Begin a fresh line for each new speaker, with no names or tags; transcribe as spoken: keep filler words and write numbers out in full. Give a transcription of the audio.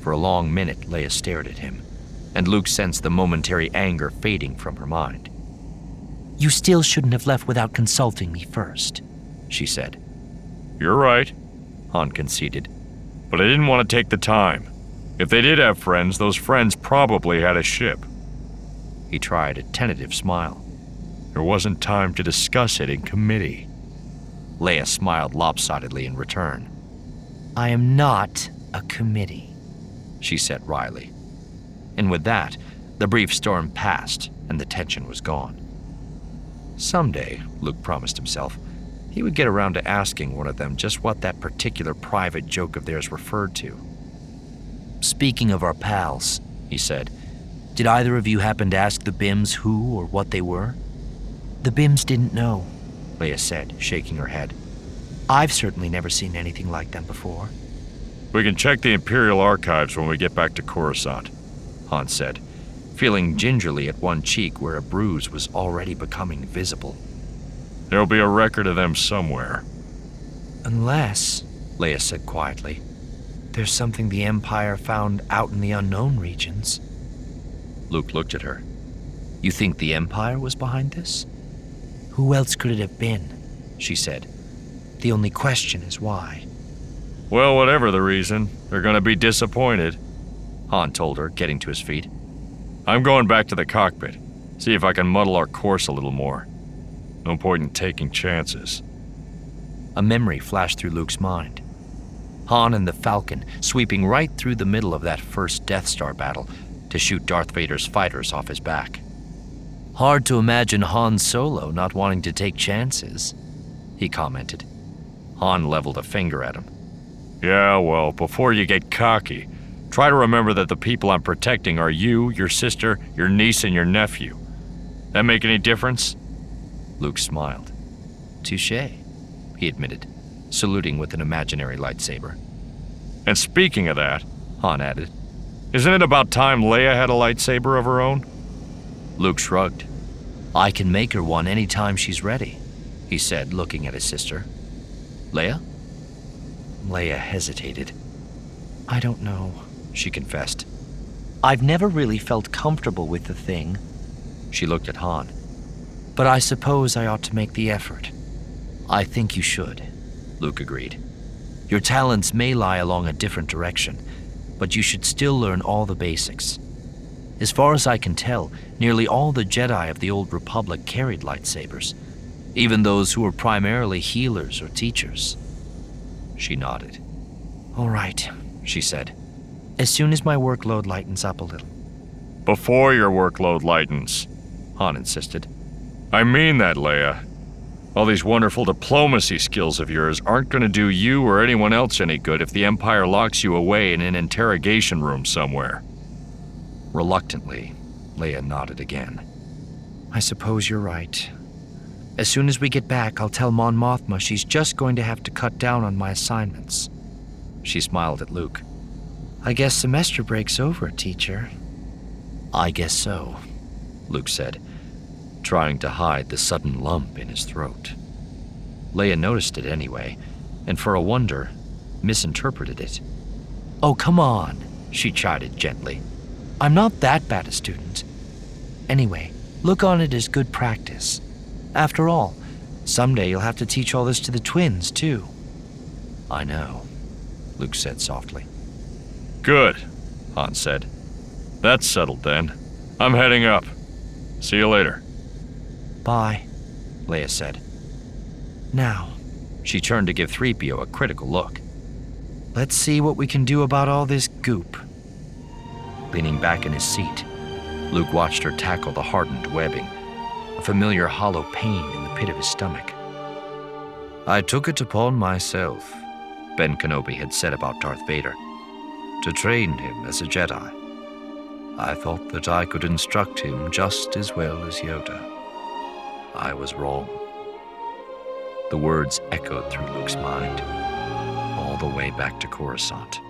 For a long minute, Leia stared at him, and Luke sensed the momentary anger fading from her mind.
"You still shouldn't have left without consulting me first," she said.
"You're right," Han conceded. "But I didn't want to take the time. If they did have friends, those friends probably had a ship."
He tried a tentative smile.
"There wasn't time to discuss it in committee."
Leia smiled lopsidedly in return.
"I am not a committee,"
she said wryly. And with that, the brief storm passed and the tension was gone. Someday, Luke promised himself, he would get around to asking one of them just what that particular private joke of theirs referred to.
"Speaking of our pals," he said, "did either of you happen to ask the Bims who or what they were?" "The Bims didn't know," Leia said, shaking her head. "I've certainly never seen anything like them before."
"We can check the Imperial archives when we get back to Coruscant," Han said, feeling gingerly at one cheek where a bruise was already becoming visible. "There'll be a record of them somewhere."
"Unless," Leia said quietly, "there's something the Empire found out in the unknown regions."
Luke looked at her. "You think the Empire was behind this?"
"Who else could it have been?" she said. "The only question is why."
"Well, whatever the reason, they're gonna be disappointed," Han told her, getting to his feet. "I'm going back to the cockpit, see if I can muddle our course a little more. No point in taking chances."
A memory flashed through Luke's mind. Han and the Falcon sweeping right through the middle of that first Death Star battle to shoot Darth Vader's fighters off his back. "Hard to imagine Han Solo not wanting to take chances," he commented. Han leveled a finger at him.
"Yeah, well, before you get cocky, try to remember that the people I'm protecting are you, your sister, your niece, and your nephew. That make any difference?"
Luke smiled. "Touché," he admitted, saluting with an imaginary lightsaber.
"And speaking of that," Han added, "isn't it about time Leia had a lightsaber of her own?"
Luke shrugged. "I can make her one any time she's ready," he said, looking at his sister. "Leia?"
Leia hesitated. "I don't know," she confessed. "I've never really felt comfortable with the thing."
She looked at Han.
"But I suppose I ought to make the effort."
"I think you should," Luke agreed. "Your talents may lie along a different direction, but you should still learn all the basics. As far as I can tell, nearly all the Jedi of the Old Republic carried lightsabers, even those who were primarily healers or teachers." She nodded.
"All right," she said. "As soon as my workload lightens up a little."
"Before your workload lightens," Han insisted. "I mean that, Leia. All these wonderful diplomacy skills of yours aren't going to do you or anyone else any good if the Empire locks you away in an interrogation room somewhere."
Reluctantly, Leia nodded again.
"I suppose you're right. As soon as we get back, I'll tell Mon Mothma she's just going to have to cut down on my assignments."
She smiled at Luke.
"I guess semester break's over, teacher."
"I guess so," Luke said, trying to hide the sudden lump in his throat. Leia noticed it anyway, and for a wonder, misinterpreted it.
"Oh, come on," she chided gently. "I'm not that bad a student. Anyway, look on it as good practice. After all, someday you'll have to teach all this to the twins, too."
"I know," Luke said softly.
"Good," Han said. "That's settled then. I'm heading up. See you later."
"Bye,"
Leia said.
"Now,"
she turned to give three P O a critical look.
"let's see what we can do about all this goop."
Leaning back in his seat, Luke watched her tackle the hardened webbing, a familiar hollow pain in the pit of his stomach. "I took it upon myself," Ben Kenobi had said about Darth Vader, "to train him as a Jedi. I thought that I could instruct him just as well as Yoda. I was wrong." The words echoed through Luke's mind, all the way back to Coruscant.